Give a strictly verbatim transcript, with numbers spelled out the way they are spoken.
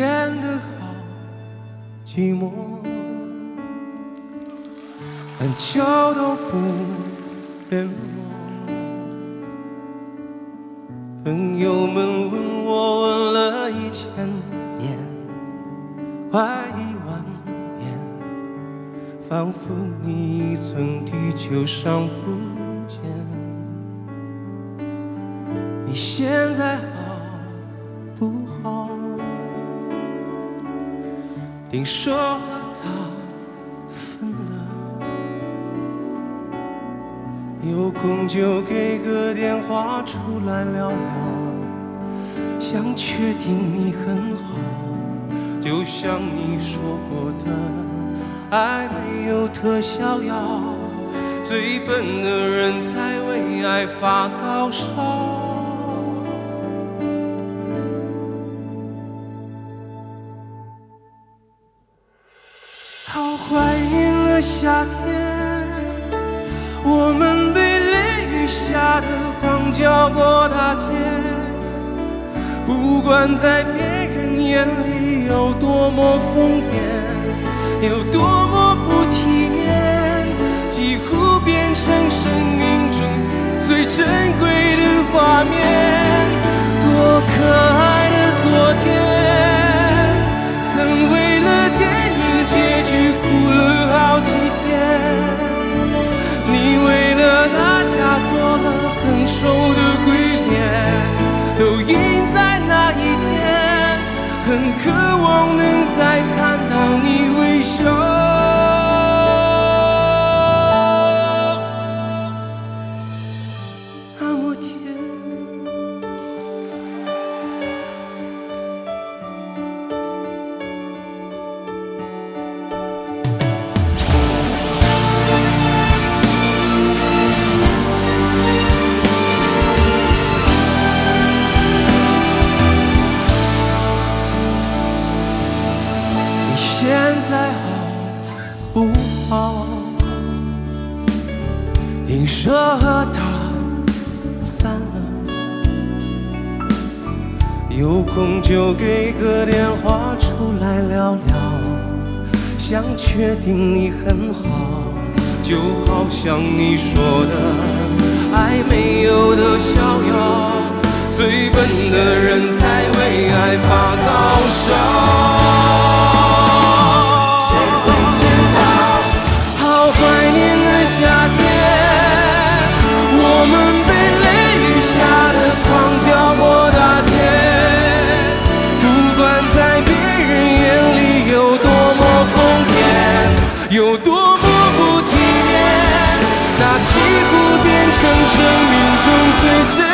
变得好寂寞，很久都不联络。朋友们问我，问了一千遍，快一万遍，仿佛你从地球上不见。你现在好不好？听说和他分了，有空就给个电话出来聊聊，想确定你很好，就像你说过的，爱没有特效药，最笨的人才为爱发高烧。好怀念了夏天，我们被雷雨下的狂叫过大街，不管在别人眼里有多么疯癫，有多么不体面，几乎变成生命中最珍贵的画面。多可爱的昨天，曾为了电影结局哭了好几天，你为了大家做了很丑的鬼脸，都印在那一天，很渴望能再看到你微笑。那么甜。现在好不好？听说和他散了，有空就给个电话出来聊聊，想确定你很好，就好像你说的，爱没有的逍遥，最笨的人才为爱发高烧。夏天，我们被雷雨下的狂叫过大街，不管在别人眼里有多么疯癫，有多么不体面，那几乎变成生命中最珍